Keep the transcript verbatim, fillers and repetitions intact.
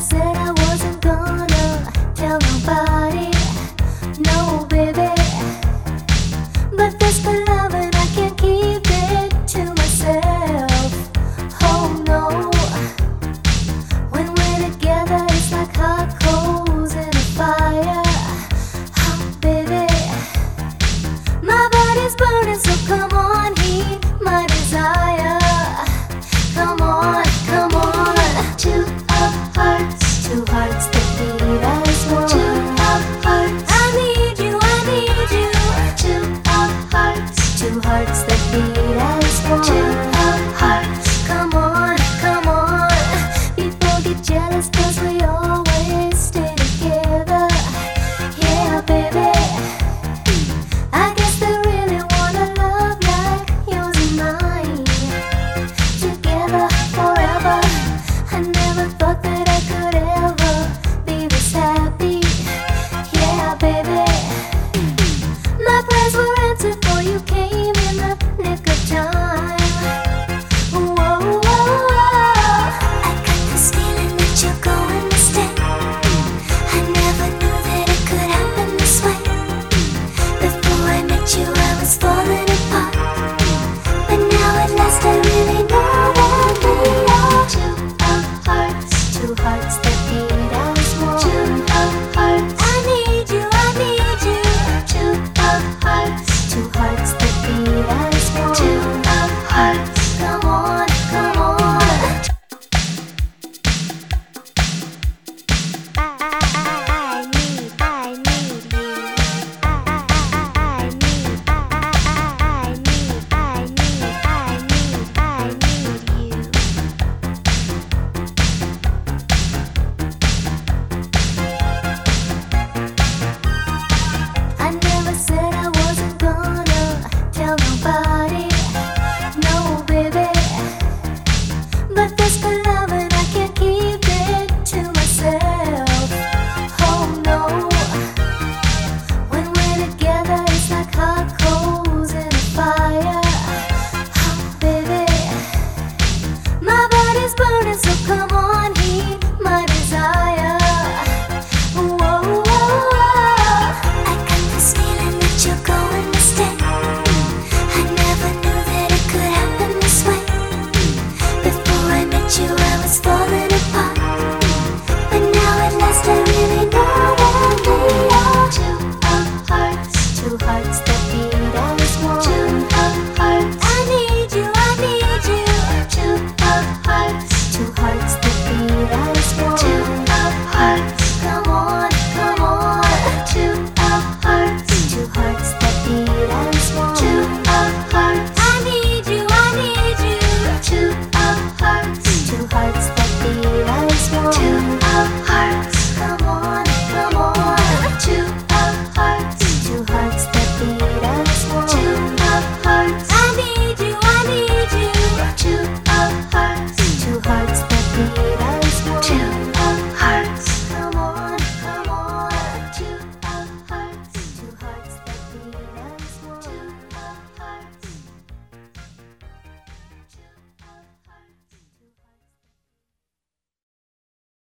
said I wasn't gonna tell nobody, no baby. But this good loving, I can't keep it to myself. Oh no. When we're together, it's like hot coals in a fire. Oh baby, my body's burning, so come on, heat my desire. Come on, come on. Two of hearts, two hearts that beat as one. Two of hearts, I need you, I need you. Two of hearts, two hearts that beat as one. Two of hearts, come on, come on. People get jealous 'cause we always stay together. Yeah, baby, I guess they really want a love like yours and mine. Together forever, I never thought that I could ever be this happy. Yeah, baby, my prayers were answered for you came in the nick of time. Whoa, whoa, whoa. I got this feeling that you're going to stay. I never knew that it could happen this way. Before I met you, I was falling apart, but now at last I really know that we are two of hearts, two hearts that beat as one. Two of hearts, I need you, I need you. Two of hearts, two hearts that beat as one. Two of hearts, come on, come on. I, I, I, I need, I need you. I, I, I, I need, I, I, I need, I need, I need, I need you. I never said I wasn't gonna tell nobody, no baby. But this good loving, I can't keep it to myself. Oh no. When we're together, it's like hot coals in a fire. Oh baby, my body's burning, so come on, heat my desire. Whoa, whoa, whoa. I got this feeling that you're going to stay. I never knew that it could happen this way. Before I met you, I was falling apart, but now at last I really know that we are two of hearts, two hearts that beat as one. Two of hearts, I need you, I need you. Two of hearts, two hearts that beat as one. Two of hearts, come on, come on. Two of hearts, two hearts that beat as one. Two of hearts, I need you, I need you. Two of hearts, two hearts that beat as one. Two